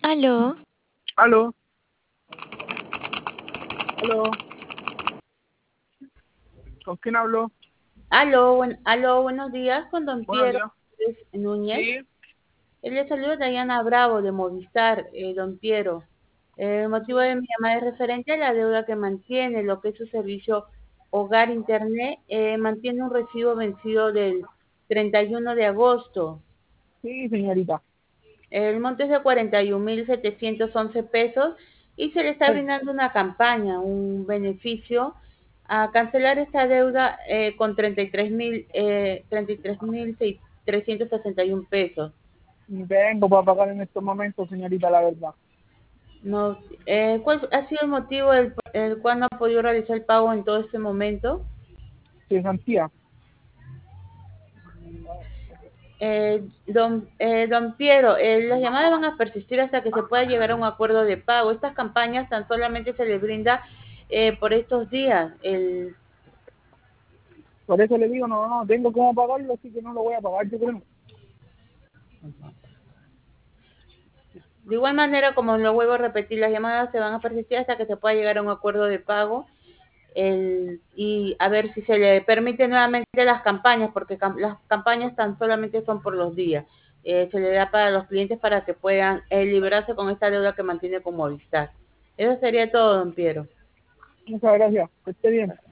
Aló, Aló, aló, ¿con quién hablo? aló, buenos días con don Buenos Piero días. Núñez. Sí, Él le saluda Dayana Bravo de Movistar, don Piero. El motivo de mi llamada es referente a la deuda que mantiene, lo que es su servicio Hogar Internet. Mantiene un recibo vencido del 31 de agosto. sí, señorita. El monto es de 41.711 pesos y se le está Ay, brindando una campaña, un beneficio a cancelar esta deuda con 33.361 pesos. ni tengo para pagar en estos momentos, señorita, la verdad. No, ¿cuál ha sido el motivo el cual no ha podido realizar el pago en todo este momento? Cesantía. Don Piero, las llamadas van a persistir hasta que se pueda llegar a un acuerdo de pago. Estas campañas tan solamente se les brinda por estos días. Por eso le digo, no tengo cómo pagarlo, así que no lo voy a pagar, yo creo. De igual manera, como lo vuelvo a repetir, las llamadas se van a persistir hasta que se pueda llegar a un acuerdo de pago y a ver si se le permite nuevamente las campañas, porque las campañas tan solamente son por los días. Se le da para los clientes para que puedan liberarse con esta deuda que mantiene con Movistar. Eso sería todo, don Piero. Muchas gracias, que esté bien.